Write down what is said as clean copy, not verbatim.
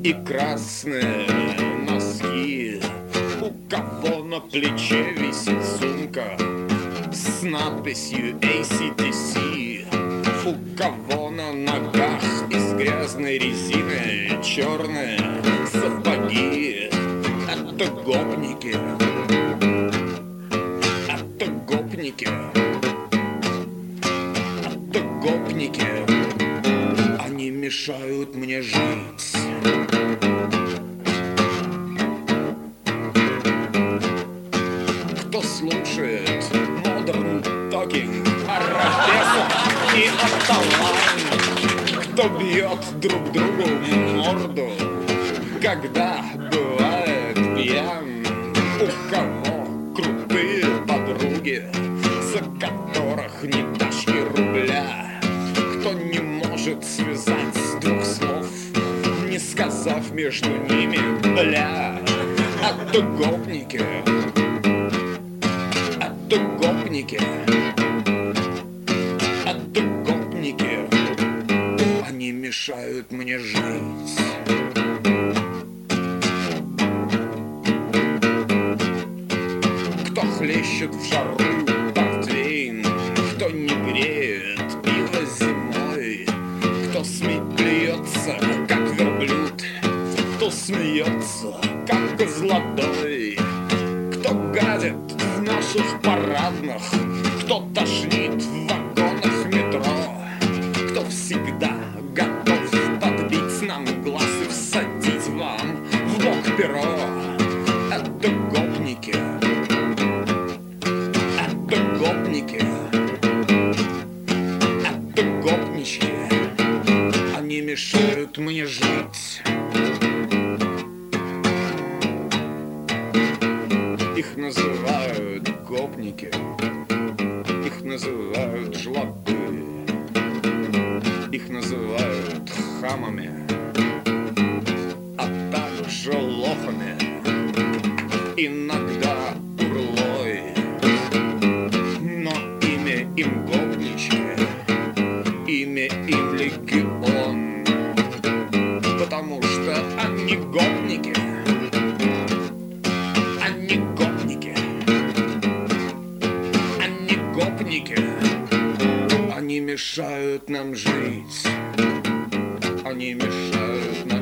и красные носки. У кого на плече висит сумка с надписью AC/DC. У кого на ногах из грязной резины черные сапоги. Это гопники. Это гопники. Это гопники. Они мешают мне жить. Кто слушает Modern Talking, Арабесок и Аталан, кто бьет друг другу в морду, когда бывает пьян, у кого крутые подруги, за которых не дашь и рубля, кто не может связать с двух слов, не сказав между ними «бля». Это гопники. Это гопники. Это гопники. Они мешают мне жить. Кто хлещет в жару портвейн, кто не греет пиво зимой, кто смеется, как верблюд, кто смеется, как козлодой, кто гадит в наших парадных, кто тошнит в вагонах метро, кто всегда готов подбить нам глаз и всадить вам в бок перо. Это гопники. Это гопники. Это гопнички. Они мешают мне жить. Их называют гопники, их называют жлобы, их называют хамами, а также лохами, иногда урлой, но имя им гопнички, имя им легион, потому что они гопники. Они гопники. Они гопники. Они мешают нам жить. Они мешают нам